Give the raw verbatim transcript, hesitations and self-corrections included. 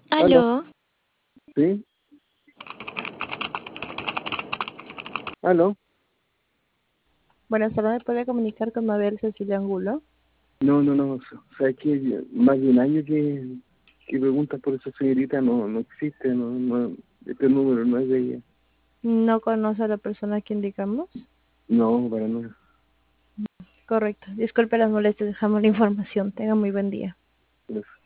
Aló, Aló, ¿sí? Aló. buenas tardes, ¿me puede comunicar con Mabel Cecilia Angulo? No, no, no. O sea, que más de un año que, que preguntas por esa señorita no, no existe, no, no, este número no es de ella. ¿No conoce a la persona que indicamos? No, para nada. Correcto, disculpe las molestias, dejamos la información, tenga muy buen día. Gracias.